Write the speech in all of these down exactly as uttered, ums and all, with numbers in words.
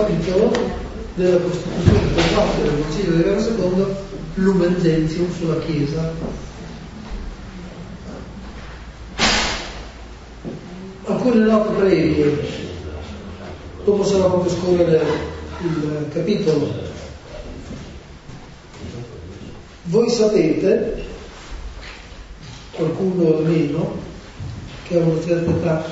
capitolo della Costituzione per parte del Concilio di Pietro secondo, Lumen Gentium, sulla Chiesa. Alcune note previe, dopo sarà proprio scorrere il capitolo. Voi sapete, qualcuno almeno, che ha una certa età,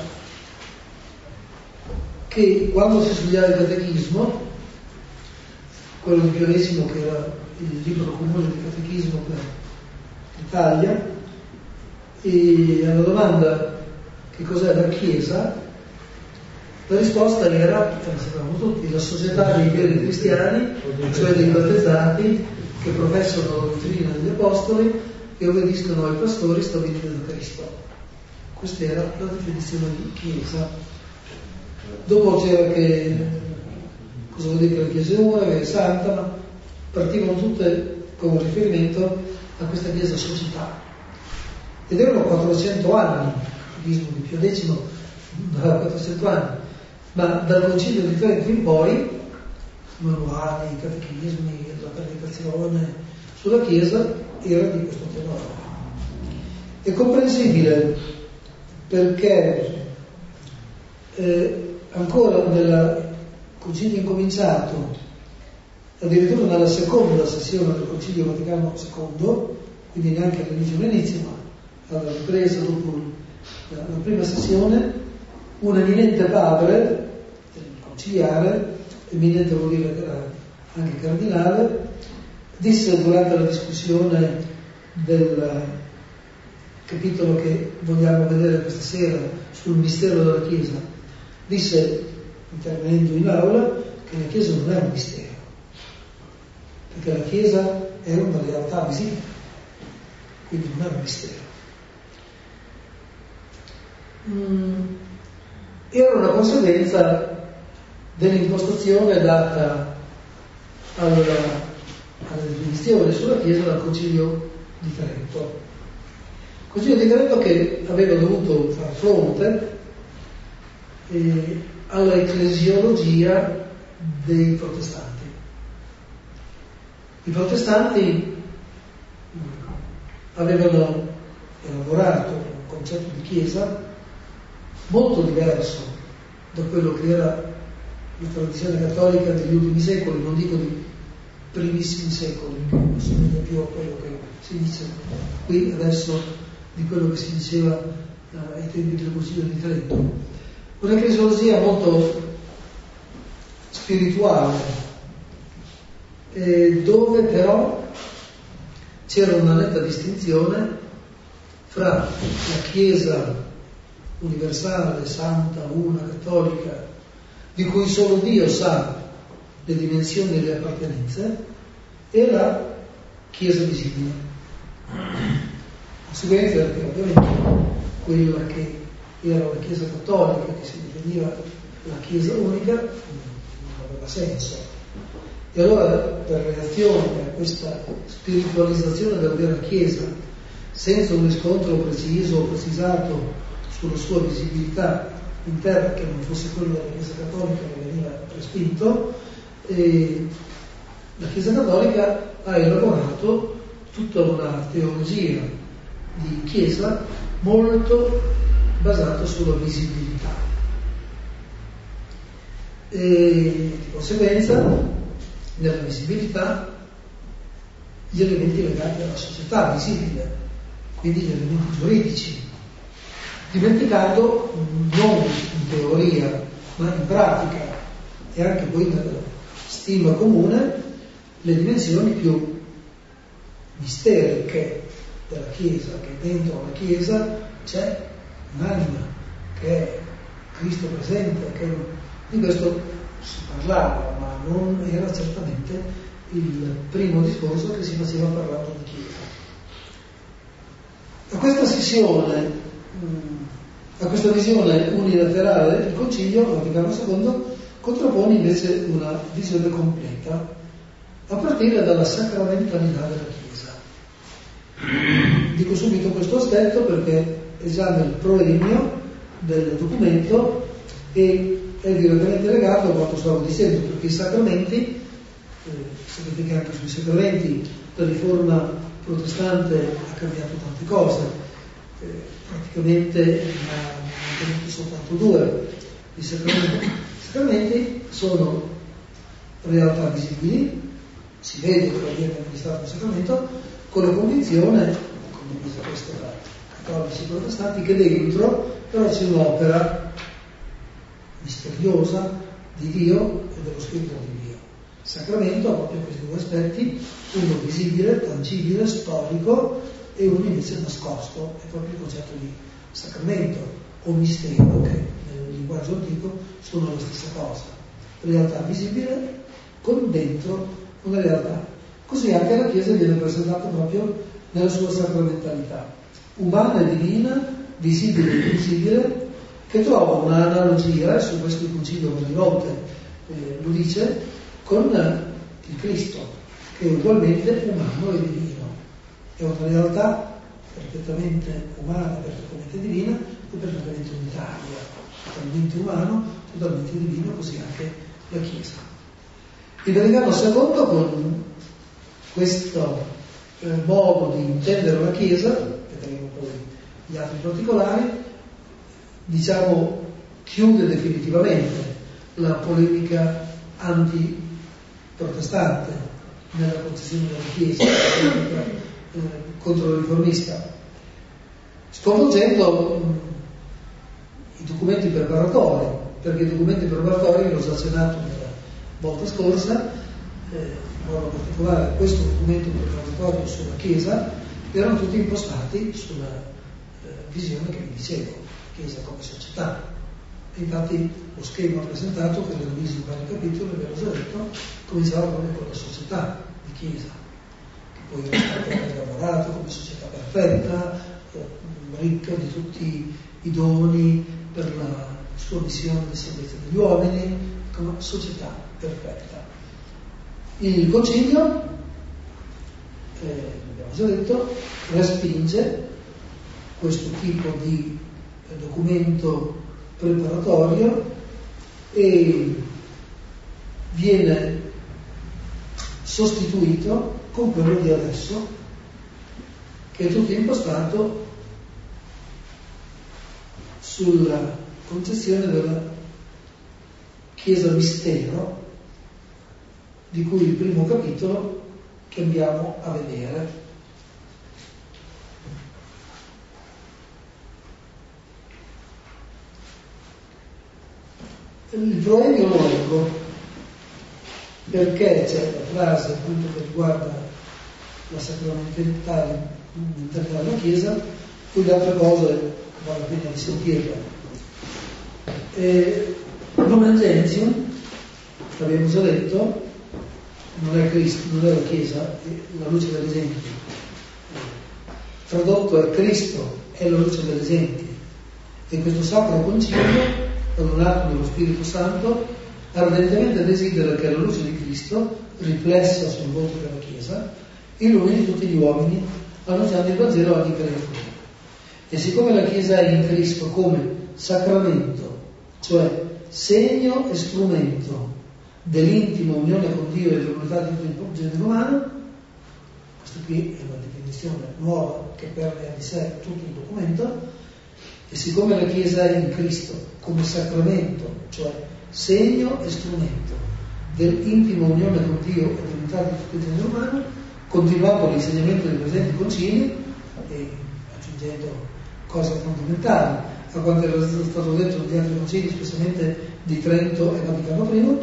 che quando si studiava il catechismo, quello di Pionesimo, che era il libro comune di catechismo per l'Italia, e alla domanda che cos'è la Chiesa, la risposta era, come sappiamo tutti, la società dei veri cristiani, cioè dei battezzati che professano la dottrina degli apostoli e obbediscono ai pastori stabiliti da Cristo. Questa era la definizione di Chiesa. Dopo c'era che cosa vuol dire che la Chiesa è una, che è santa, ma partivano tutte con riferimento a questa Chiesa società. Ed erano quattrocento anni, il catechismo di Pio X aveva quattrocento anni, ma dal Concilio di Trento in poi, manuali, catechismi, la predicazione sulla Chiesa era di questo tenore. È comprensibile perché eh, ancora nel Concilio incominciato, addirittura nella seconda sessione del Concilio Vaticano secondo, quindi neanche all'inizio all'inizio, ma alla ripresa dopo la, la prima sessione, un eminente padre conciliare, eminente vuol dire che era anche cardinale, disse durante la discussione del capitolo che vogliamo vedere questa sera sul mistero della Chiesa, disse, intervenendo in aula, che la Chiesa non è un mistero, perché la Chiesa è una realtà visibile, quindi non è un mistero. Mm, era una conseguenza dell'impostazione data alla, alla definizione sulla Chiesa dal Concilio di Trento. Il Concilio di Trento che aveva dovuto far fronte eh, alla ecclesiologia dei protestanti. I protestanti avevano elaborato un concetto di Chiesa molto diverso da quello che era la tradizione cattolica degli ultimi secoli, non dico di primissimi secoli, che non somiglia più a quello che si dice qui adesso di quello che si diceva eh, ai tempi del Concilio di Trento. Un'ecclesiologia molto spirituale, eh, dove però c'era una netta distinzione fra la Chiesa universale, santa, una, cattolica, di cui solo Dio sa le dimensioni e le appartenenze, e la Chiesa visibile. Conseguenza perché ovviamente quella che era la Chiesa cattolica, che si definiva la Chiesa unica, non aveva senso. E allora, per reazione a questa spiritualizzazione della vera Chiesa, senza un riscontro preciso o precisato sulla sua visibilità interna, che non fosse quello della Chiesa cattolica, che veniva respinto, e la Chiesa cattolica ha elaborato tutta una teologia di Chiesa molto basata sulla visibilità. E di conseguenza, nella visibilità, gli elementi legati alla società visibile, quindi gli elementi giuridici, dimenticando non in teoria ma in pratica e anche poi nella stima comune le dimensioni più misteriche della Chiesa, che dentro la Chiesa c'è un'anima che è Cristo presente, che di questo si parlava, ma non era certamente il primo discorso che si faceva parlando di Chiesa. A questa sessione, a questa visione unilaterale del Concilio Vaticano secondo contrappone invece una visione completa a partire dalla sacramentalità della Chiesa. Dico subito questo aspetto perché è già nel proemio del documento e è direttamente legato a quanto stavo dicendo, perché i sacramenti, eh, sapete che anche sui sacramenti la riforma protestante ha cambiato tante cose, eh, praticamente ne ha tenuto soltanto due. I sacramenti. I sacramenti sono realtà visibili, si vede che viene amministrato un sacramento, con la convinzione, condivisa questa da cattolici protestanti, che dentro però c'è un'opera misteriosa di Dio e dello Spirito di Dio. Il sacramento ha proprio questi due aspetti, uno visibile, tangibile, storico, e uno invece nascosto, è proprio il concetto di sacramento o mistero, che nel linguaggio antico sono la stessa cosa. Realtà visibile con dentro una realtà. Così anche la Chiesa viene presentata proprio nella sua sacramentalità, umana e divina, visibile e invisibile, che trova un'analogia, e su questo il Concilio varie volte eh, lo dice, con il Cristo, che è ugualmente umano e divino. È una realtà perfettamente umana, perfettamente divina e perfettamente unitaria, totalmente umano, totalmente divino, così anche la Chiesa. Il Vaticano secondo, con questo eh, modo di intendere la Chiesa, vedremo poi gli altri particolari, diciamo chiude definitivamente la polemica anti-protestante nella concezione della Chiesa, la polemica eh, contro la riformista, sconvolgendo mh, i documenti preparatori, perché i documenti preparatori, l'ho già accennato nella volta scorsa, eh, in modo particolare questo documento preparatorio sulla Chiesa, erano tutti impostati sulla eh, visione che vi dicevo, Chiesa come società. E infatti lo schema presentato, che l'ho diviso in vari capitoli, ve l'ho già detto, cominciava proprio con la società di Chiesa, che poi era stata elaborata come società perfetta, eh, ricca di tutti i doni per la sua missione di salvezza degli uomini, come società perfetta. Il Concilio, eh, abbiamo già detto, respinge questo tipo di eh, documento preparatorio e viene sostituito con quello di adesso, che è tutto impostato sulla concezione della Chiesa mistero, di cui il primo capitolo che andiamo a vedere. Il proemio lo leggo perché c'è la frase appunto che riguarda la sacramentalità all'interno della Chiesa, poi le altre cose vale la pena di sentirle. Eh, Lumen Gentium, abbiamo già detto, non è Cristo, non è la Chiesa, è la luce delle genti. Tradotto è Cristo, è la luce delle genti. E questo Sacro Concilio, donato dallo Spirito Santo, ardentemente desidera che la luce di Cristo, riflessa sul volto della Chiesa, illumini tutti gli uomini, annunciando il Vangelo ogni creatura. E siccome la Chiesa è in Cristo come sacramento, cioè segno e strumento dell'intima unione con Dio e dell'unità di tutto il genere umano, questa qui è una definizione nuova che permea di sé tutto il documento, e siccome la Chiesa è in Cristo come sacramento, cioè segno e strumento dell'intima unione con Dio e dell'unità di tutto il genere umano, continuando l'insegnamento dei presenti concili e aggiungendo cose fondamentali a quanto era stato detto negli altri concili, specialmente di Trento e Vaticano I,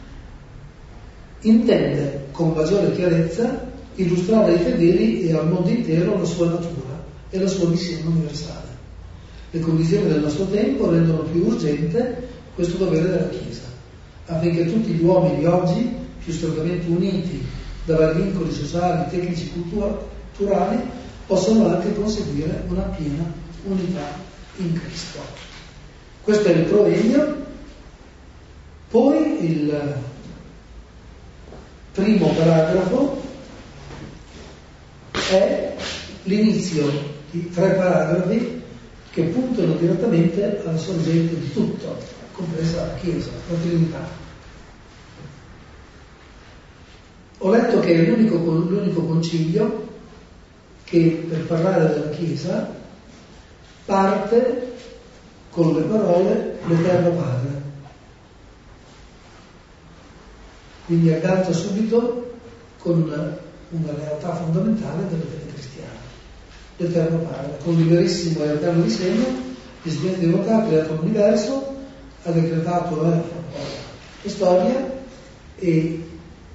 intende con maggiore chiarezza illustrare ai fedeli e al mondo intero la sua natura e la sua missione universale. Le condizioni del nostro tempo rendono più urgente questo dovere della Chiesa, affinché tutti gli uomini di oggi, più strettamente uniti da vari vincoli sociali, tecnici, culturali, possano anche conseguire una piena unità in Cristo. Questo è il proemio. Poi il primo paragrafo è l'inizio di tre paragrafi che puntano direttamente alla sorgente di tutto, compresa la Chiesa, la Trinità. Ho letto che è l'unico, l'unico concilio che per parlare della Chiesa parte con le parole l'Eterno Padre. Quindi aggancia subito con una realtà fondamentale della fede cristiana, l'Eterno Padre, con il verissimo e eterno disegno di splendida ha creato l'universo, ha decretato la, la storia e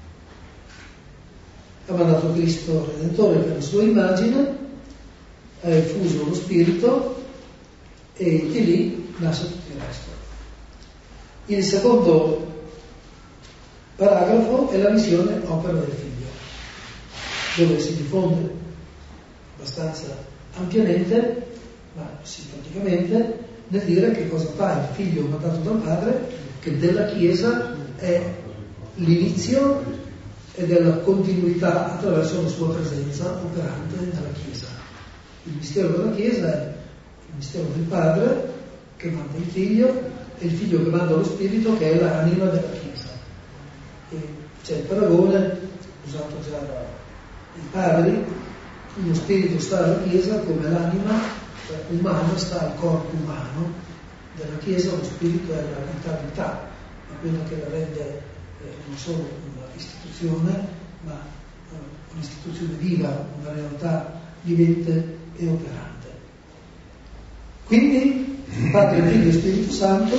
ha mandato Cristo Redentore per la sua immagine, ha effuso lo Spirito e di lì nasce tutto il resto. Il secondo paragrafo è la visione opera del Figlio, dove si diffonde abbastanza ampiamente, ma sinteticamente, nel dire che cosa fa il Figlio mandato dal Padre, che della Chiesa è l'inizio e della continuità attraverso la sua presenza operante nella Chiesa. Il mistero della Chiesa è il mistero del Padre che manda il Figlio e il Figlio che manda lo Spirito che è l'anima della Chiesa. E c'è il paragone usato già dai padri: lo Spirito sta alla Chiesa come l'anima umana sta al corpo umano della Chiesa. Lo Spirito è la vitalità, è quello che la rende eh, non solo una istituzione, ma eh, un'istituzione viva, una realtà vivente e operante. Quindi Padre, Figlio e Spirito Santo,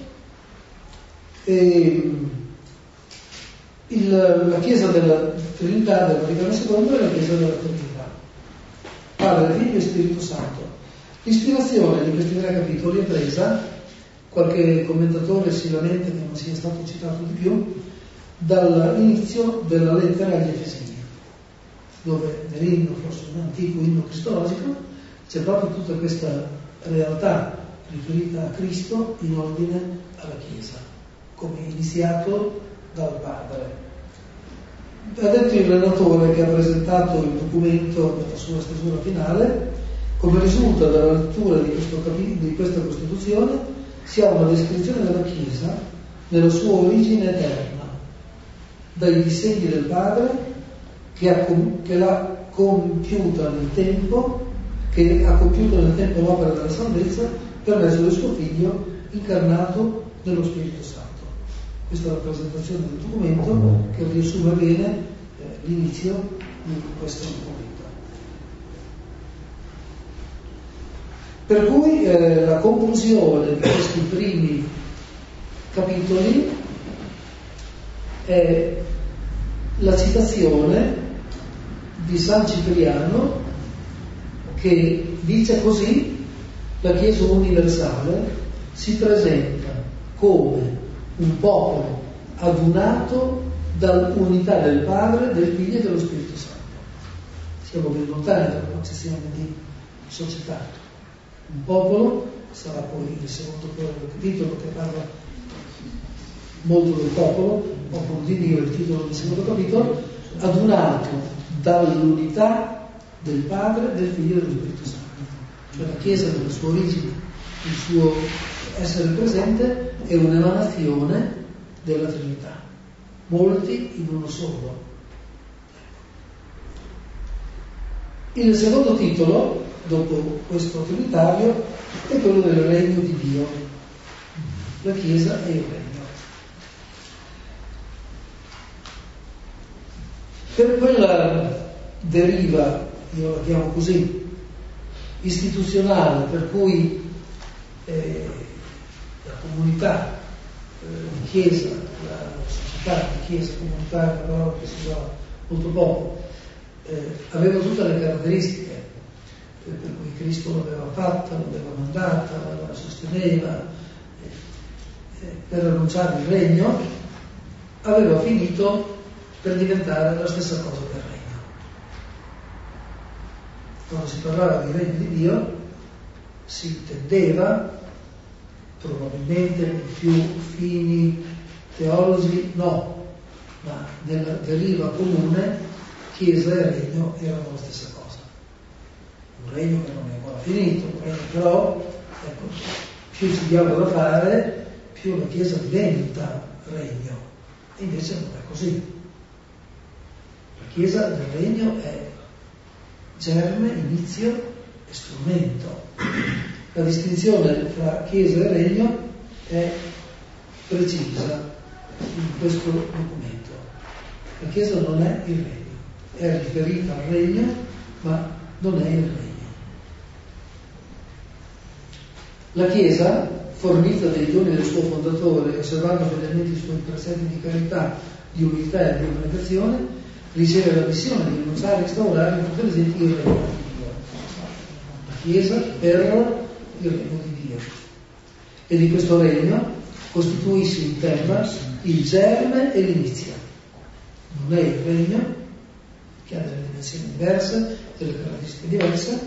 e il, la Chiesa della Trinità del Vaticano secondo è la Chiesa della Trinità, Padre, Figlio e Spirito Santo. L'ispirazione di questi tre capitoli è presa, qualche commentatore si lamenta che non sia stato citato di più, dall'inizio della lettera agli Efesini, dove nell'inno, forse un antico inno cristologico, c'è proprio tutta questa realtà riferita a Cristo in ordine alla Chiesa, come iniziato dal Padre. Ha detto il relatore che ha presentato il documento nella sua stesura finale: come risulta dalla lettura di, questo capi- di questa Costituzione, si ha una descrizione della Chiesa nella sua origine eterna, dai disegni del Padre che, ha com- che l'ha compiuta nel tempo, che ha compiuto nel tempo l'opera della salvezza per mezzo del suo Figlio incarnato nello Spirito Santo. Questa è la presentazione del documento che riassume bene eh, l'inizio di questo documento. Per cui eh, la conclusione di questi primi capitoli è la citazione di San Cipriano, che dice così: la Chiesa universale si presenta come un popolo adunato dall'unità del Padre, del Figlio e dello Spirito Santo. Siamo ben lontani dalla concezione di società. Un popolo, sarà poi il secondo capitolo che parla molto del popolo, popolo di Dio, il titolo del secondo capitolo, adunato dall'unità del Padre, del Figlio e dello Spirito Santo. Cioè la Chiesa nella sua origine, il suo essere presente è un'emanazione della Trinità, molti in uno solo. Il secondo titolo, dopo questo trinitario, è quello del regno di Dio, la Chiesa e il regno. Per quella deriva, io la chiamo così, istituzionale, per cui eh, la comunità eh, di Chiesa, la società di Chiesa comunitaria, una parola che si usa molto poco, eh, aveva tutte le caratteristiche eh, per cui Cristo l'aveva fatta, l'aveva mandata, la sosteneva, eh, eh, per annunciare il regno, aveva finito per diventare la stessa cosa del regno. Quando si parlava di regno di Dio si intendeva, probabilmente nei più fini teologi no, ma nella deriva comune Chiesa e regno erano la stessa cosa. Un regno che non è ancora finito, un regno però, ecco, più ci diamo da fare, più la Chiesa diventa regno, e invece non è così. La Chiesa del regno è germe, inizio e strumento. La distinzione tra Chiesa e regno è precisa in questo documento. La Chiesa non è il regno, è riferita al regno, ma non è il regno. La Chiesa, fornita dei doni del suo fondatore, osservando fedelmente i suoi precetti di carità, di umiltà e di abnegazione, riceve la missione di rinunciare e instaurare in tutte le genti il regno di Dio. La Chiesa per il regno di Dio. E di questo regno costituisce in terra il germe e l'inizio. Non è il regno, che ha delle dimensioni diverse, delle caratteristiche diverse.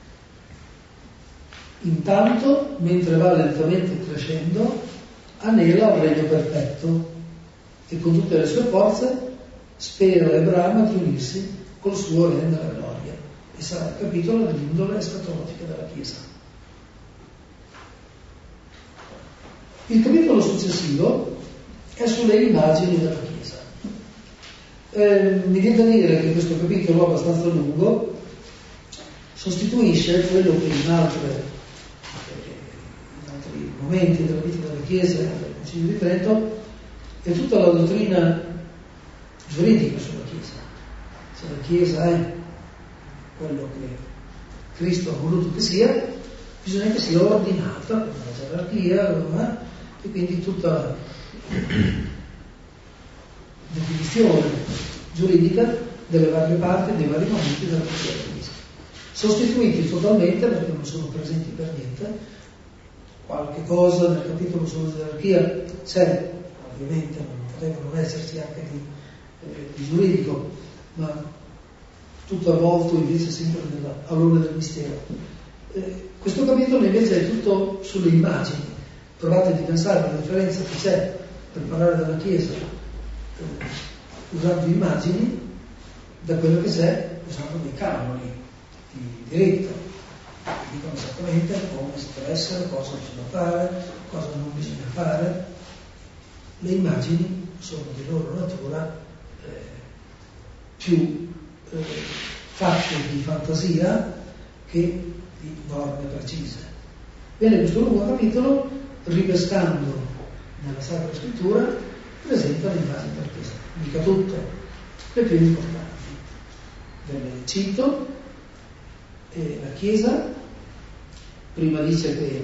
Intanto, mentre va lentamente crescendo, anela al regno perfetto e con tutte le sue forze spera e brama di unirsi col suo re nella gloria. E sarà il capitolo dell'indole escatologica della Chiesa. Il capitolo successivo è sulle immagini della Chiesa. Eh, mi viene da dire che questo capitolo, abbastanza lungo, sostituisce quello che in, altre, in altri momenti della vita della Chiesa, del Concilio di Trento, è tutta la dottrina giuridica sulla Chiesa. Se la Chiesa è quello che Cristo ha voluto che sia, bisogna che sia ordinata con una gerarchia, eh? E quindi tutta la definizione giuridica delle varie parti, dei vari momenti della vita della Chiesa, sostituiti totalmente, perché non sono presenti per niente. Qualche cosa nel capitolo sulla gerarchia c'è, ovviamente non poteva non esserci anche di, eh, di giuridico, ma tutto avvolto invece sempre nell'alone del mistero. Eh, questo capitolo invece è tutto sulle immagini. Provate a pensare alla differenza che c'è per parlare della Chiesa eh, usando immagini da quello che c'è usando dei canoni di diritto che dicono esattamente come si deve essere, cosa bisogna fare, cosa non bisogna fare. Le immagini sono di loro natura eh, più eh, fatte di fantasia che di norme precise. Bene, questo lungo capitolo, ripescando nella Sacra Scrittura, presenta le immagini della Chiesa, mica tutte, le più importanti. Ve le cito. E la Chiesa prima dice che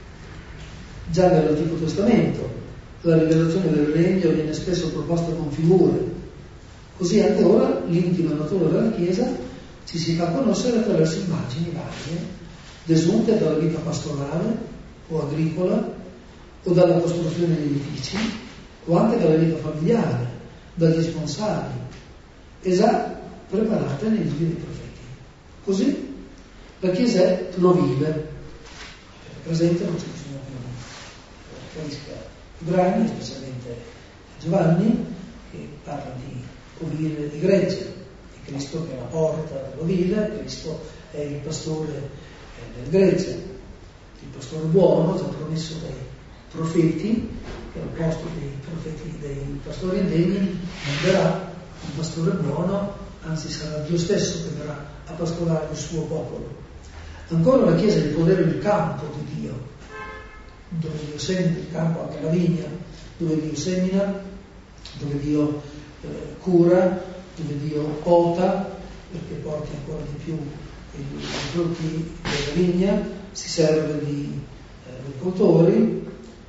già nell'Antico Testamento la rivelazione del regno viene spesso proposta con figure, così anche ora l'intima natura della Chiesa ci si fa conoscere attraverso immagini varie, desunte dalla vita pastorale o agricola, o dalla costruzione di edifici, o anche dalla vita familiare, dagli sponsali, e già preparate nei libri dei profeti. Così la Chiesa è plovile, per presente non c'è bisogno più capisca i brani, specialmente Giovanni, che parla di ovile di gregge, di Cristo che è la porta dell'ovile, Cristo è il pastore del gregge. Il pastore buono, già promesso dai profeti, che al posto dei profeti dei pastori indegni non verrà un pastore buono, anzi sarà Dio stesso che verrà a pastorare il suo popolo. Ancora la Chiesa è il potere del campo di Dio, dove Dio semina il campo, anche la vigna, dove Dio semina, dove Dio eh, cura, dove Dio pota, perché porti ancora di più i frutti della vigna, si serve di eh, agricoltori.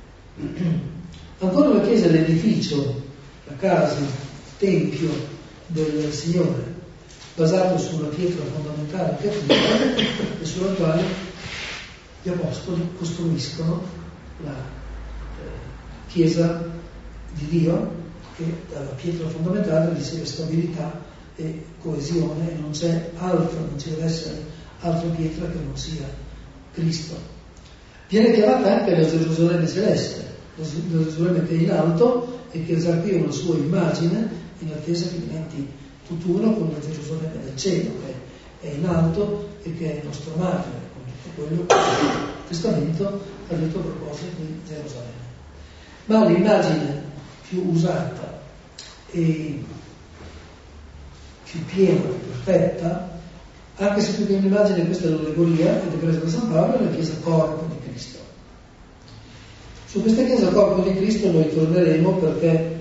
Ancora la Chiesa è l'edificio, la casa, il tempio del Signore, basato sulla pietra fondamentale che è Cristo e sulla quale gli Apostoli costruiscono la eh, Chiesa di Dio, che dalla pietra fondamentale riceve stabilità e coesione, e non c'è altro, non ci deve essere altra pietra che non sia Cristo. Viene chiamata anche la Gerusalemme celeste, la Gerusalemme che è in alto e che già qui ha una sua immagine in attesa che diventi tutt'uno con la Gerusalemme del cielo, che è in alto e che è il nostro mare, con tutto quello che il Testamento ha detto a proposito di Gerusalemme. Ma l'immagine più usata e più piena, più perfetta, anche se più che un'immagine, questa è l'allegoria che è presa da San Paolo, è la Chiesa corpo di Cristo. Su questa Chiesa corpo di Cristo noi torneremo, perché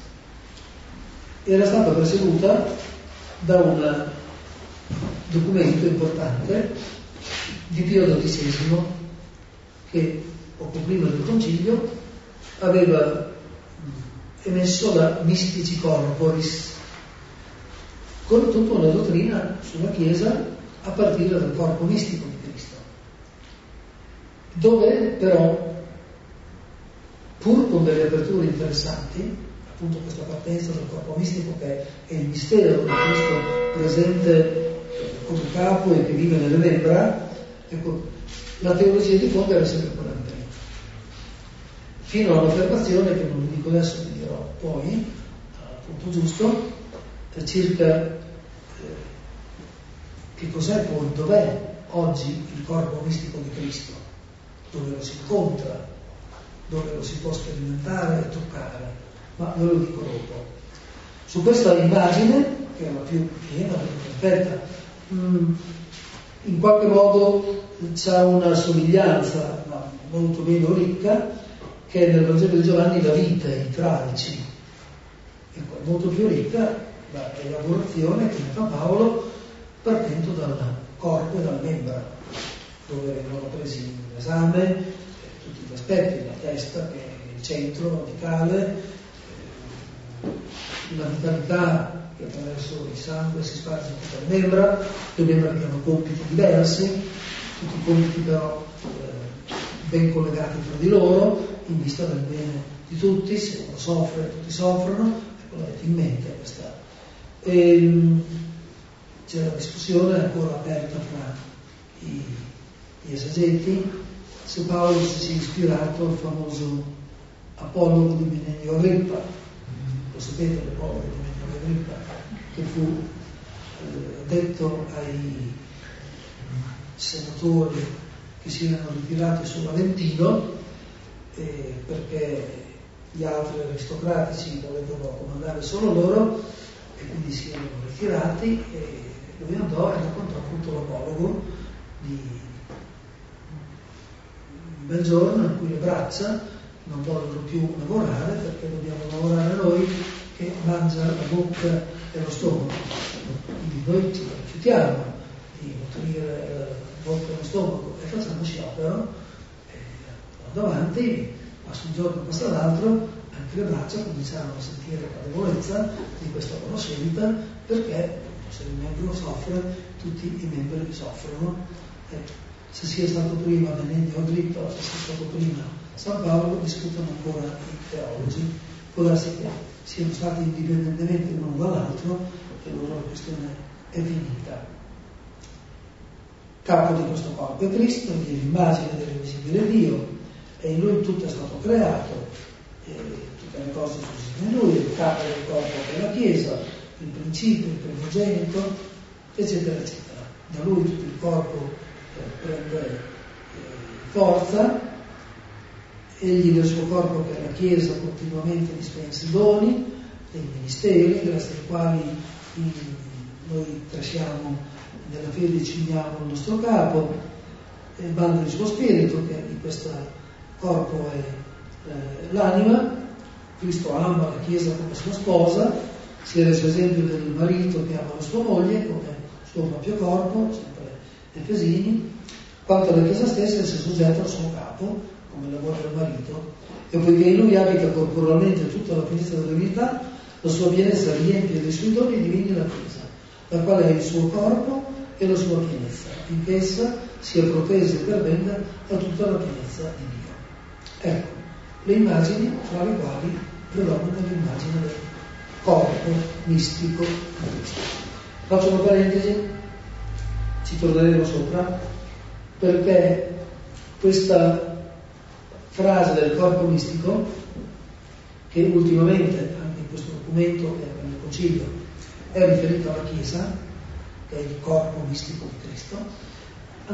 era stata preceduta da un documento importante di Pio dodicesimo che poco prima del Concilio aveva emesso la Mystici Corporis, con tutta una dottrina sulla Chiesa a partire dal corpo mistico di Cristo, dove però, pur con delle aperture interessanti, appunto questa partenza dal corpo mistico che è il mistero di Cristo presente come capo e che vive nelle membra, ecco, la teologia di fondo era sempre quella di prima, fino all'affermazione che non vi dico adesso, vi dirò poi, al punto giusto, circa eh, che cos'è poi, dov'è oggi il corpo mistico di Cristo, dove lo si incontra, dove lo si può sperimentare e toccare, ma ve lo dico dopo. Su questa immagine, che è la più piena, la più perfetta, mh, in qualche modo c'è una somiglianza, ma molto meno ricca, che è nel Vangelo di Giovanni la vita, i tralci. Ecco, è molto più ricca la elaborazione che ne fa Paolo partendo dal corpo e dal membra, dove vengono presi in esame eh, tutti gli aspetti, la testa che è il centro radicale, eh, la vitalità che attraverso il sangue si sparge in tutte le membra, le membra che hanno compiti diversi, tutti i compiti però eh, ben collegati tra di loro, in vista del bene di tutti. Se uno soffre, tutti soffrono, ecco, l'avete in mente questa. E, c'è la discussione ancora aperta fra i, gli esegeti se Paolo si sia ispirato al famoso apologo di Menegno Agrippa. Lo sapete, l'apologo di Menegno Agrippa, che fu eh, detto ai senatori che si erano ritirati su Valentino eh, perché gli altri aristocratici volevano comandare solo loro, e quindi si erano ritirati, e lui andò e raccontò appunto l'apologo di un bel giorno in cui le braccia non vogliono più lavorare perché dobbiamo lavorare noi che mangia la bocca e lo stomaco, quindi noi ci rifiutiamo di nutrire la bocca e lo stomaco e facciamo sciopero, e andò avanti, ma sul giorno passa l'altro anche le braccia cominciarono a sentire la debolezza di questa loro scelta, perché se il membro soffre, tutti i membri soffrono. E se sia stato prima Menegno Agrippa o se sia stato prima San Paolo, discutono ancora i teologi. Può darsi che siano stati indipendentemente l'uno dall'altro e la loro questione è finita. Capo di questo corpo è Cristo, è l'immagine dell'invisibile Dio, e in lui tutto è stato creato. E tutte le cose sono in lui, il capo del corpo che è la Chiesa, il principio, il primogenito, eccetera, eccetera. Da lui tutto il corpo eh, prende eh, forza, egli del suo corpo che è la Chiesa continuamente dispensa i doni, dei ministeri, grazie ai quali in, noi cresciamo nella fede e ci uniamo al nostro capo, e manda il suo spirito che di questo corpo è Eh, l'anima. Cristo ama la Chiesa come sua sposa, si è reso esempio del marito che ama la sua moglie come suo proprio corpo, sempre Efesini. Quanto alla Chiesa stessa, si è soggetta al suo capo come lavora del marito, e poiché in lui abita corporalmente tutta la pienezza della divinità, la sua pienezza riempie dei suoi doni divini la Chiesa, la quale è il suo corpo e la sua pienezza, finché essa sia protesa e pervenda a tutta la pienezza di Dio. Ecco le immagini fra le quali predomina l'immagine del corpo mistico di Cristo. Faccio una parentesi, ci torneremo sopra, perché questa frase del corpo mistico, che ultimamente anche in questo documento e nel Concilio è riferita alla Chiesa, che è il corpo mistico di Cristo,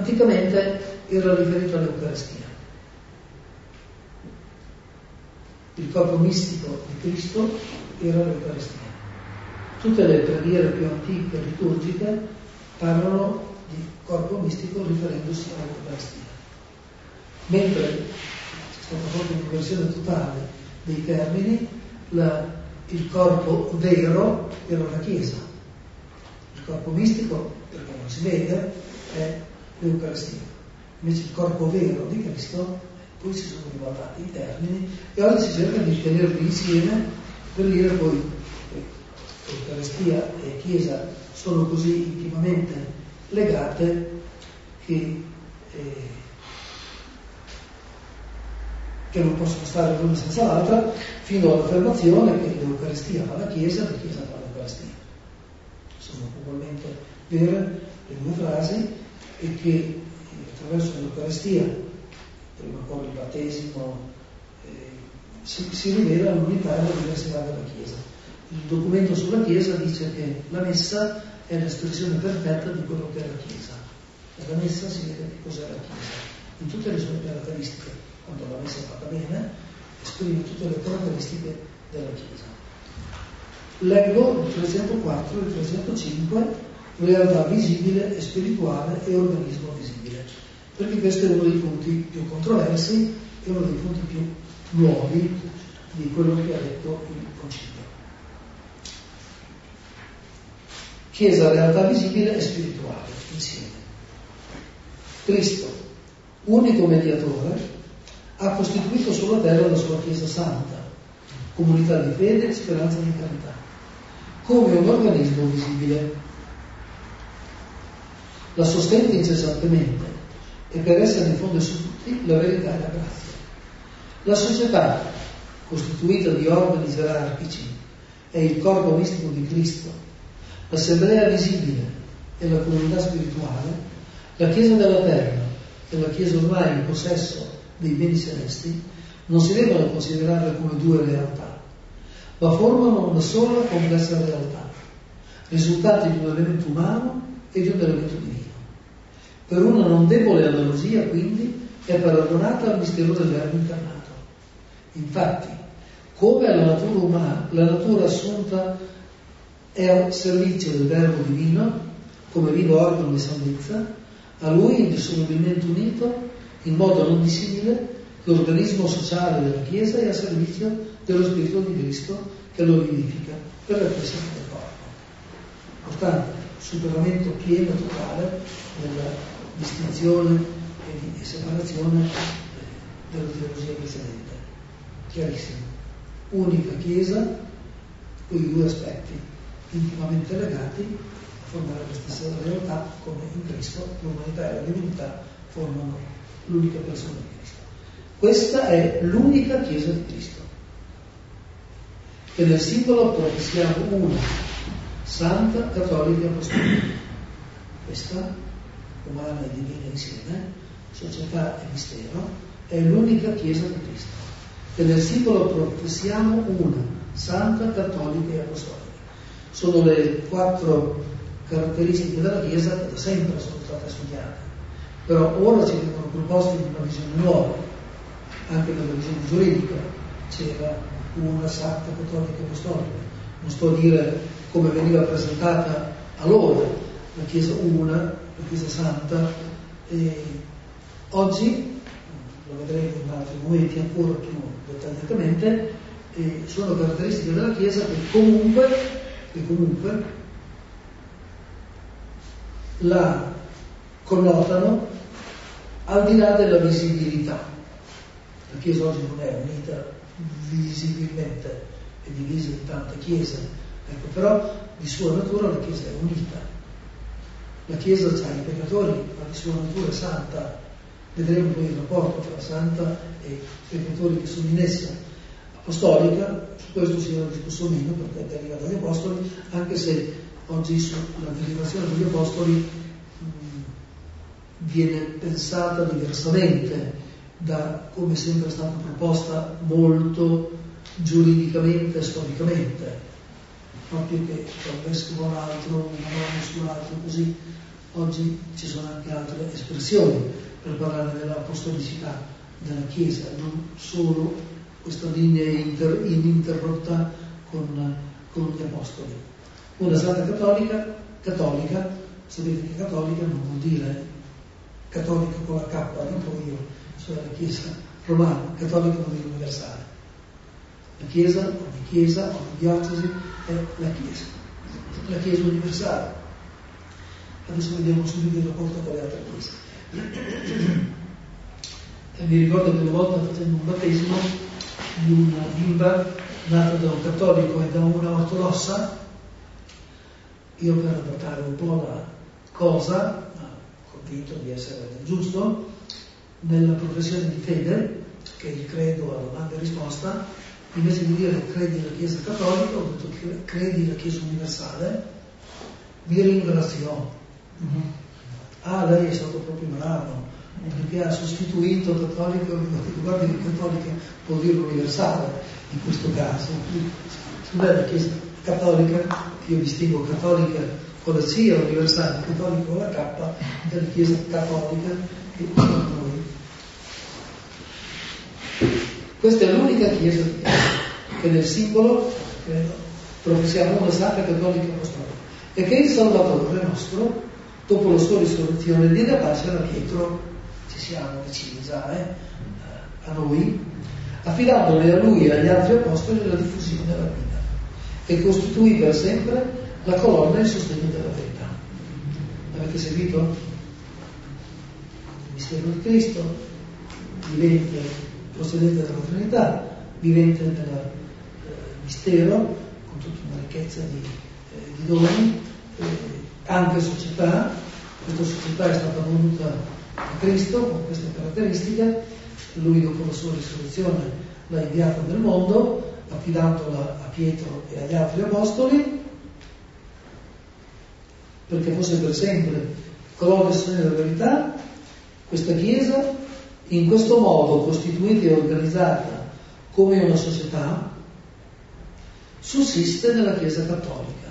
anticamente era riferito all'Eucaristia. il corpo mistico di Cristo era l'Eucaristia. Tutte le preghiere più antiche liturgiche parlano di corpo mistico riferendosi all'Eucaristia. Mentre c'è stata proprio un'inversione totale dei termini, la, il corpo vero era la Chiesa. Il corpo mistico, perché non si vede, è l'Eucaristia. Invece il corpo vero di Cristo, poi si sono ribaltati i termini e oggi si cerca di tenerli insieme per dire poi che Eucaristia e Chiesa sono così intimamente legate che, eh, che non possono stare l'una senza l'altra, fino all'affermazione che l'Eucaristia fa la Chiesa, la Chiesa fa l'Eucaristia. Sono ugualmente vere le due frasi e che eh, attraverso l'Eucaristia, prima con il battesimo, eh, si, si rivela l'unità e la diversità della Chiesa. Il documento sulla Chiesa dice che la Messa è l'espressione perfetta di quello che è la Chiesa. Nella Messa si vede che cos'è la Chiesa, in tutte le sue caratteristiche. Quando la Messa è fatta bene, esprime tutte le caratteristiche della Chiesa. Leggo il trecentoquattro e il trecentocinque, realtà visibile e spirituale e organismo visibile, perché questo è uno dei punti più controversi e uno dei punti più nuovi di quello che ha detto il Concilio. Chiesa, realtà visibile e spirituale, insieme. Cristo, unico mediatore, ha costituito sulla terra la sua Chiesa santa, comunità di fede, speranza e di carità, come un organismo visibile. La sostiene incessantemente e per essa diffonde su tutti la verità e la grazia. La società, costituita di organi gerarchici, è il corpo mistico di Cristo, l'assemblea visibile e la comunità spirituale, la Chiesa della terra e la Chiesa ormai in possesso dei beni celesti, non si devono considerare come due realtà, ma formano una sola complessa realtà, risultati di un elemento umano e di un elemento divino. Per una non debole analogia, quindi, è paragonata al mistero del Verbo incarnato. Infatti, come alla natura umana, la natura assunta è al servizio del Verbo divino, come vivo organo di salvezza, a Lui indissolubilmente unito, in modo non dissimile, l'organismo sociale della Chiesa è a servizio dello Spirito di Cristo che lo vivifica per la crescita del corpo. Portanto, superamento pieno e totale della distinzione e di separazione della teologia precedente. Chiarissimo. Unica Chiesa, quei due aspetti intimamente legati a formare la stessa realtà, come in Cristo l'umanità e la divinità formano l'unica persona di Cristo. Questa è l'unica Chiesa di Cristo, che nel simbolo professiamo una, santa, cattolica e apostolica. Questa, umana e divina insieme, società e mistero, è l'unica Chiesa di Cristo, che nel simbolo professiamo una, santa, cattolica e apostolica. Sono le quattro caratteristiche della Chiesa che da sempre sono state studiate, però ora ci vengono proposte in una visione nuova, anche nella visione giuridica. C'era una santa, cattolica e apostolica. Non sto a dire come veniva presentata allora la Chiesa una, la Chiesa santa, e oggi, lo vedremo in altri momenti ancora più dettagliatamente, e sono caratteristiche della Chiesa che comunque, che comunque la connotano al di là della visibilità. La Chiesa oggi non è unita visibilmente, è divisa in tante chiese, ecco, però di sua natura la Chiesa è unita. La Chiesa ha i peccatori, ma di sua natura è santa. Vedremo poi il rapporto tra santa e peccatori che sono in essa. Apostolica, su questo si era discusso meno perché deriva dagli apostoli, anche se oggi sulla derivazione degli apostoli mh, viene pensata diversamente da come è sempre stata proposta molto giuridicamente e storicamente, proprio che da un vescovo all'altro, un uomo sull'altro, così. Oggi ci sono anche altre espressioni per parlare dell'apostolicità della Chiesa, non solo questa linea inter, ininterrotta con, con gli apostoli. Una santa cattolica, cattolica, sapete che cattolica non vuol dire cattolica con la K, non poi io, cioè la Chiesa romana, cattolica vuol dire universale. La Chiesa, ogni Chiesa, ogni diocesi è la Chiesa, la Chiesa universale. Adesso vediamo subito il rapporto con le altre Chiese. E mi ricordo che una volta facendo un battesimo di una bimba nata da un cattolico e da una ortodossa, io per adattare un po' la cosa, convinto di essere giusto, nella professione di fede, che è il credo a domanda e risposta, invece di dire credi nella Chiesa cattolica, ho detto credi nella Chiesa universale, mi ringraziò. Mm-hmm. Ah, lei è stato proprio bravo, perché ha sostituito cattolico, guardi che cattolica vuol dire universale in questo caso. Non è la Chiesa cattolica, che io distingo cattolica con la C, universale, cattolica con la K, è la Chiesa cattolica che siamo noi. Questa è l'unica Chiesa di Dio, che nel simbolo, credo, professiamo una santa cattolica apostolica, e che il Salvatore nostro, dopo la sua risurrezione, diede a pace a Pietro, ci siamo vicini già, eh, a noi, affidandone a lui e agli altri apostoli la diffusione della vita, e costituì per sempre la colonna e il sostegno della verità. Avete seguito? Il mistero di Cristo, vivente, procedente dalla Trinità, vivente nel eh, mistero, con tutta una ricchezza di, eh, di doni, eh, anche società. Questa società è stata voluta a Cristo con queste caratteristiche. Lui, dopo la sua risurrezione, l'ha inviata nel mondo, affidandola a Pietro e agli altri apostoli, perché fosse per sempre colonna e sostegno della verità. Questa Chiesa, in questo modo costituita e organizzata come una società, sussiste nella Chiesa cattolica,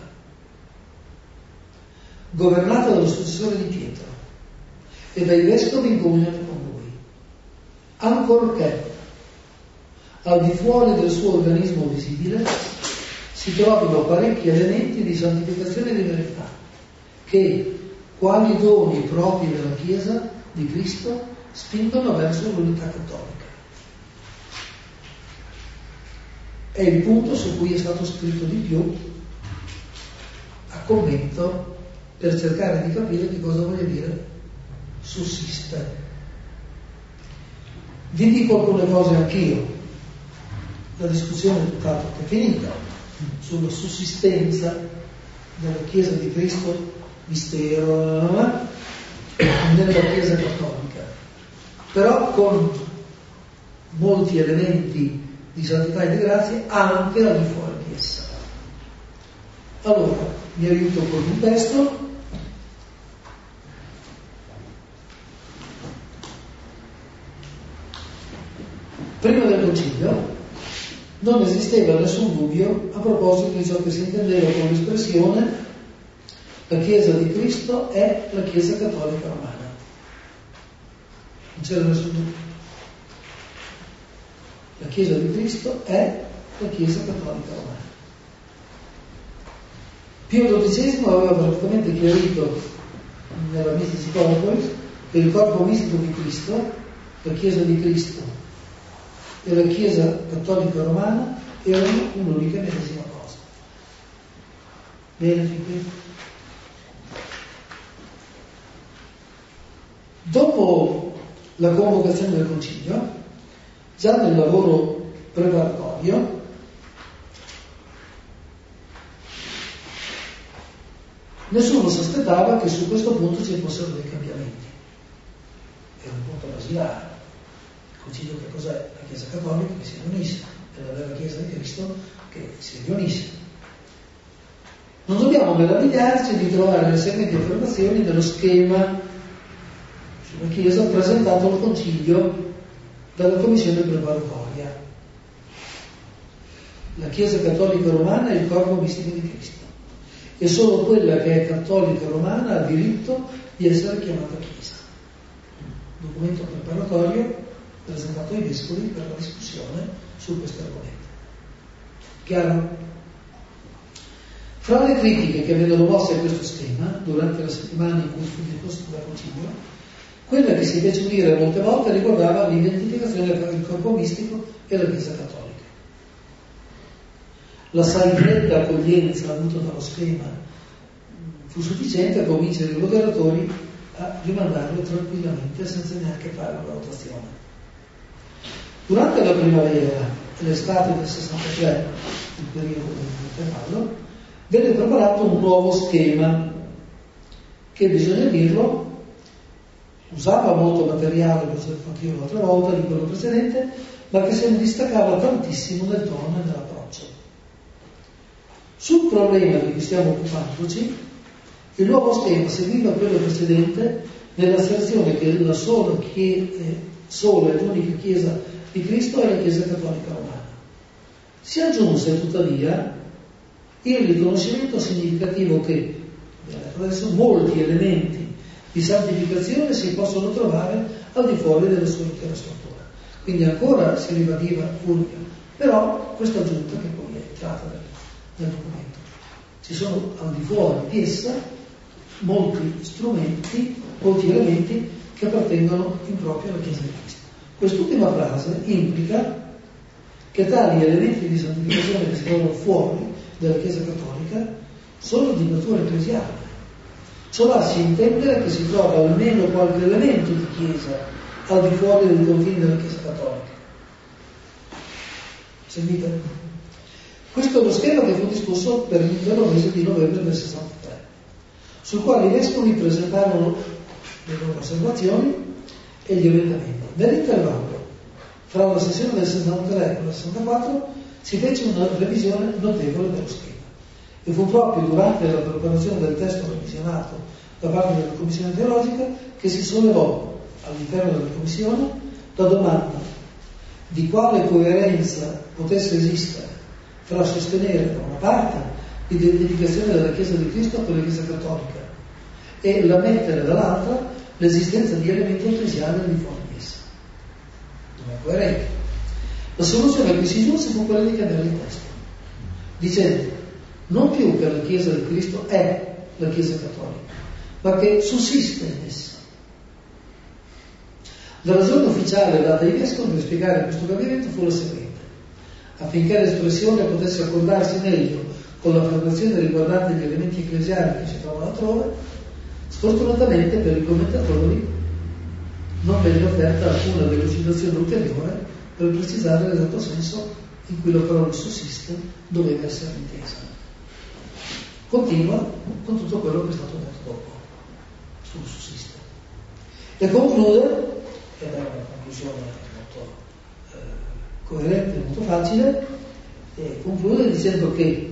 governata dallo successore di Pietro e dai vescovi in comunione con lui, ancorché al di fuori del suo organismo visibile si trovino parecchi elementi di santificazione e di verità che, quali doni propri della Chiesa di Cristo, spingono verso l'unità cattolica. È il punto su cui è stato scritto di più a commento, per cercare di capire che cosa voglia dire sussiste. Vi dico alcune cose anch'io. La discussione è tutt'altro che finita sulla sussistenza della Chiesa di Cristo, mistero, nella Chiesa cattolica, però con molti elementi di santità e di grazia anche al di fuori di essa. Allora, mi aiuto con un testo. Prima del Concilio non esisteva nessun dubbio a proposito di ciò che si intendeva con l'espressione la Chiesa di Cristo è la Chiesa cattolica romana. Non c'era nessun dubbio. La Chiesa di Cristo è la Chiesa cattolica romana. Pio dodicesimo aveva perfettamente chiarito nella Mystici Corporis che il corpo mistico di Cristo, la Chiesa di Cristo e la Chiesa cattolica romana erano un'unica e medesima cosa. Bene, quindi. Dopo la convocazione del Concilio, già nel lavoro preparatorio, nessuno si aspettava che su questo punto ci fossero dei cambiamenti. Era un punto basilare. Il Concilio che cos'è? La Chiesa cattolica che si riunisce, è la vera Chiesa di Cristo che si riunisce. Non dobbiamo meravigliarci di trovare le seguenti affermazioni dello schema sulla Chiesa presentato al Concilio dalla Commissione preparatoria. La Chiesa cattolica romana è il corpo mistico di Cristo e solo quella che è cattolica romana ha diritto di essere chiamata Chiesa. Documento preparatorio presentato ai vescovi per la discussione su questo argomento. Chiaro? Fra le critiche che vennero mosse a questo schema durante la settimana in cui fu disposto dal Concilio, quella che si fece udire molte volte riguardava l'identificazione tra il corpo mistico e la Chiesa cattolica. L'assai fredda accoglienza avuta dallo schema fu sufficiente a convincere i moderatori a rimandarlo tranquillamente senza neanche fare una valutazione. Durante la primavera e l'estate del sessantatré, il periodo del intervallo, venne preparato un nuovo schema che, bisogna dirlo, usava molto materiale, lo ho detto anch'io l'altra volta, di quello precedente, ma che se ne distaccava tantissimo nel tono e nell'approccio. Sul problema di cui stiamo occupandoci, il nuovo schema seguiva quello precedente nell'asserzione che la sola, chie- eh, sola e l'unica Chiesa di Cristo è la Chiesa cattolica romana. Si aggiunse tuttavia il riconoscimento significativo che adesso molti elementi di santificazione si possono trovare al di fuori della sua intera struttura. Quindi ancora si ribadiva unica, però questa aggiunta che poi è entrata nel, nel documento. Ci sono al di fuori di essa molti strumenti, molti elementi che appartengono in proprio alla Chiesa di Cristo. Quest'ultima frase implica che tali elementi di santificazione che si trovano fuori della Chiesa cattolica sono di natura ecclesiale. Ciò lascia intendere che si trova almeno qualche elemento di Chiesa al di fuori dei confini della Chiesa cattolica. Sentite? Questo è lo schema che fu discusso per l'intero mese di novembre del sessantatré, sul quale i vescovi presentarono le loro osservazioni e gli emendamenti. Nell'intervallo fra la sessione del sessantatré e quella del sessantaquattro si fece una revisione notevole dello schema. E fu proprio durante la preparazione del testo revisionato da parte della Commissione teologica che si sollevò all'interno della Commissione la domanda di quale coerenza potesse esistere tra sostenere da una parte l'identificazione della Chiesa di Cristo con la Chiesa cattolica e l'ammettere dall'altra l'esistenza di elementi ecclesiali al di fuori di essa. Non è coerente. La soluzione a cui si giunse fu quella di cambiare il testo, dicendo non più che la Chiesa di Cristo è la Chiesa cattolica, ma che sussiste in essa. La ragione ufficiale data ai vescovi per spiegare questo cambiamento fu la seguente: affinché l'espressione potesse accordarsi meglio con l'affermazione riguardante gli elementi ecclesiali che si trovano altrove, sfortunatamente per i commentatori non venne offerta alcuna delucidazione ulteriore per precisare l'esatto senso in cui la parola sussiste doveva essere intesa. Continua con tutto quello che è stato detto dopo sul sussiste e conclude, ed è una conclusione molto eh, coerente, molto facile, e conclude dicendo che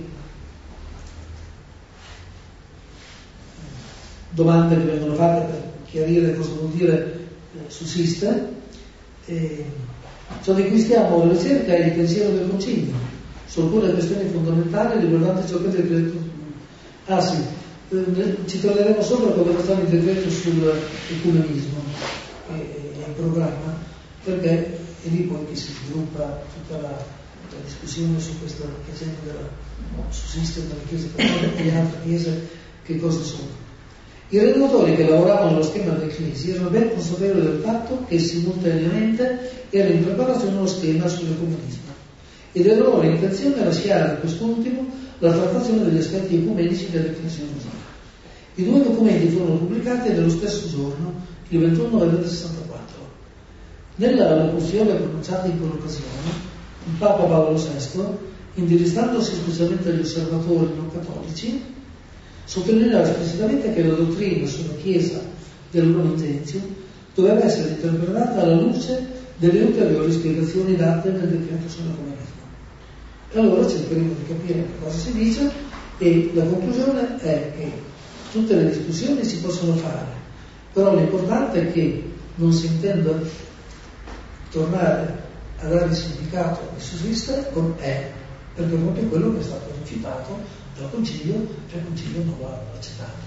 domande che vengono fatte per chiarire cosa vuol dire eh, sussiste, e ciò di cui stiamo alla ricerca è il pensiero del Concilio su alcune questioni fondamentali riguardanti ciò che è decreto. Ah sì, eh, ci torneremo sopra quando facciamo il decreto sull'ecumenismo e il programma, perché è lì poi che si sviluppa tutta la, la discussione su questa vicenda della sussiste della Chiesa cattolica e le altre chiese che cosa sono. I redattori che lavoravano nello schema dell'Ecclesia erano ben consapevoli del fatto che simultaneamente era in preparazione uno schema sull'ecumenismo ed era loro intenzione lasciare a quest'ultimo la trattazione degli aspetti ecumenici dell'ecclesiologia. I due documenti furono pubblicati nello stesso giorno, il ventuno novembre del sessantaquattro. Nella locuzione pronunciata in quell'occasione, il Papa Paolo sesto, indirizzandosi specialmente agli osservatori non cattolici, sottolineò esplicitamente che la dottrina sulla Chiesa dell'Uno Gentium doveva essere interpretata alla luce delle ulteriori spiegazioni date nel decreto sull'ecumenismo. E allora cercheremo di capire che cosa si dice e la conclusione è che tutte le discussioni si possono fare, però l'importante è che non si intenda tornare a dare il significato di sussiste con è, perché è proprio quello che è stato rifiutato dal Concilio, cioè il Concilio non l'ha accettato.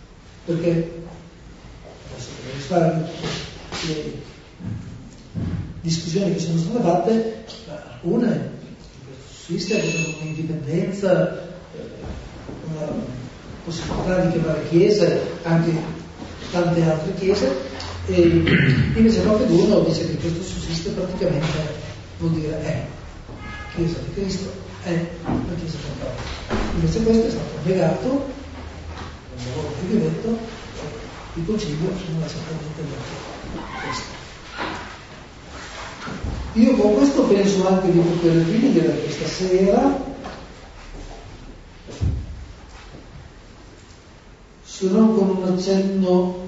Perché adesso devo risparmio discussioni che sono state fatte, alcune sussiste con un'indipendenza, una possibilità di chiamare chiese, anche tante altre chiese, e invece qualcuno dice che questo sussiste praticamente, vuol dire è Chiesa di Cristo, è la Chiesa cattolica. Invece questo è stato negato, non l'avevo più detto, il concilio non ha certamente detto questo. Io con questo penso anche di poter finire questa sera, se non con un accenno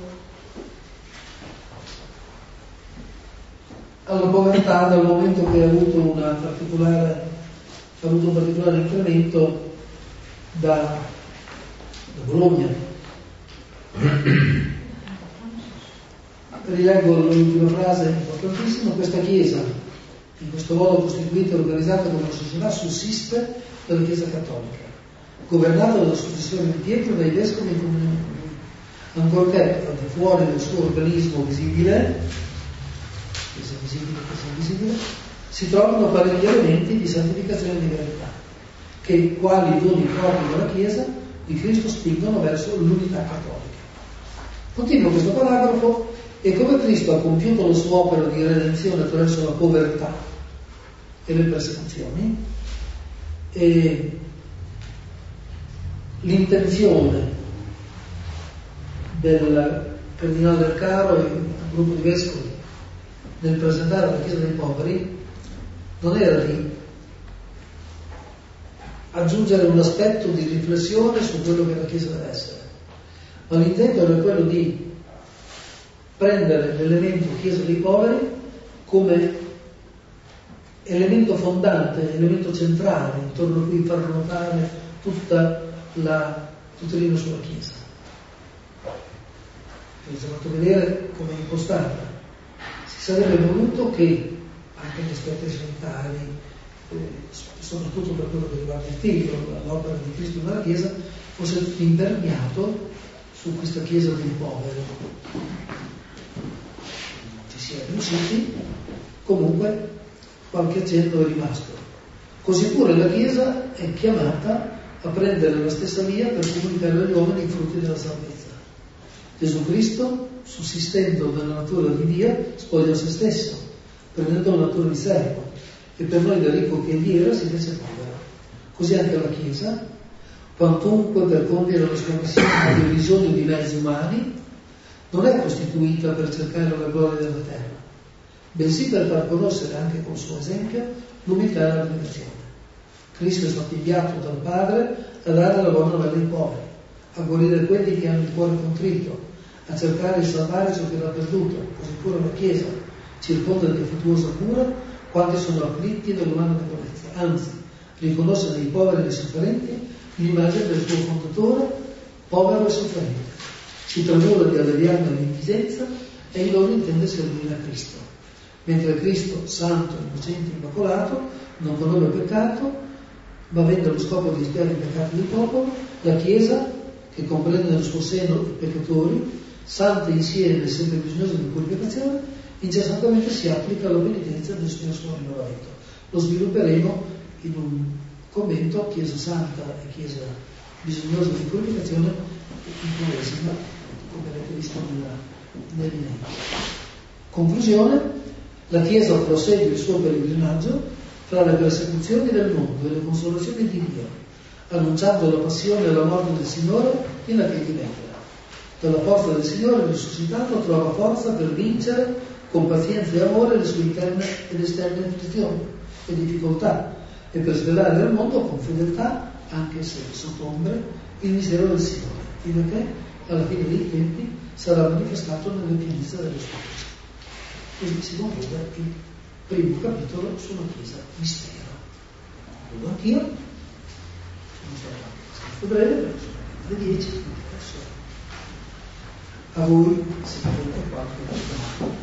alla povertà, dal momento che ha avuto una particolare ha avuto un particolare incremento da, da Bologna. Rileggo l'ultima frase importantissima: questa Chiesa, in questo modo costituita e organizzata come una società, sussiste dalla Chiesa cattolica, governata dalla successione di Pietro e dai vescovi in comunione con lui, ancorché al di fuori del suo organismo visibile, Chiesa visibile, Chiesa invisibile, si trovano parecchi elementi di santificazione e di verità, che quali doni propri della Chiesa di Cristo spingono verso l'unità cattolica. Continua questo paragrafo: e come Cristo ha compiuto la sua opera di redenzione attraverso la povertà e le persecuzioni, e l'intenzione del Cardinale Del Caro e un gruppo di vescovi nel presentare la Chiesa dei poveri non era di aggiungere un aspetto di riflessione su quello che la Chiesa deve essere, ma l'intento era quello di prendere l'elemento Chiesa dei poveri come elemento fondante, elemento centrale intorno a cui far ruotare tutta la dottrina sulla Chiesa. Vi ho fatto vedere come è impostata. Si sarebbe voluto che anche gli aspetti sanitari, eh, soprattutto per quello che riguarda il figlio, l'opera di Cristo nella Chiesa, fosse tutto imperniato su questa Chiesa dei poveri. Ci si è riusciti, comunque qualche accenno è rimasto. Così pure la Chiesa è chiamata a prendere la stessa via per comunicare agli uomini i frutti della salvezza. Gesù Cristo, sussistendo nella natura di Dio, spoglia se stesso, prendendo la natura di servo, e per noi da ricco che egli era si fece povero. Così anche la Chiesa, quantunque per compiere la sua missione abbia bisogno di mezzi umani, non è costituita per cercare la gloria della terra, bensì per far conoscere anche col suo esempio l'umiltà e l'abnegazione. Cristo è stato inviato dal Padre a dare la buona novella ai poveri, a guarire quelli che hanno il cuore contrito, a cercare di salvare ciò che era perduto. Così pure la Chiesa circonda di affettuosa cura quanti sono afflitti dall'umana debolezza, anzi riconosce nei poveri e nei sofferenti l'immagine del suo fondatore, povero e sofferente. Si tramura di alleviarne l'indigenza e in loro intende servire a Cristo. Mentre Cristo, santo, innocente, immacolato, non conobbe peccato, ma avendo lo scopo di espiare i peccati del popolo, la Chiesa, che comprende nel suo seno i peccatori, santa insieme e sempre bisognosa di purificazione, incessantemente si applica alla penitenza del suo rinnovamento. Lo svilupperemo in un commento: Chiesa santa e Chiesa bisognosa di purificazione in Quaresima, come avete visto nell'elenco. Conclusione: la Chiesa prosegue il suo pellegrinaggio tra le persecuzioni del mondo e le consolazioni di Dio, annunciando la passione e la morte del Signore fino a che egli venga. Dalla forza del Signore risuscitato trova forza per vincere con pazienza e amore le sue interne ed esterne afflizioni e difficoltà, e per svelare al mondo con fedeltà, anche se sotto ombre, il mistero del Signore, fino a che alla fine dei tempi sarà manifestato nelle pienezze delle sue cose. Quindi si conclude il primo capitolo sulla Chiesa mistero. Concludo anch'io, sono stato breve, perché sono le dieci, quindi adesso a voi, se avete qualche domanda.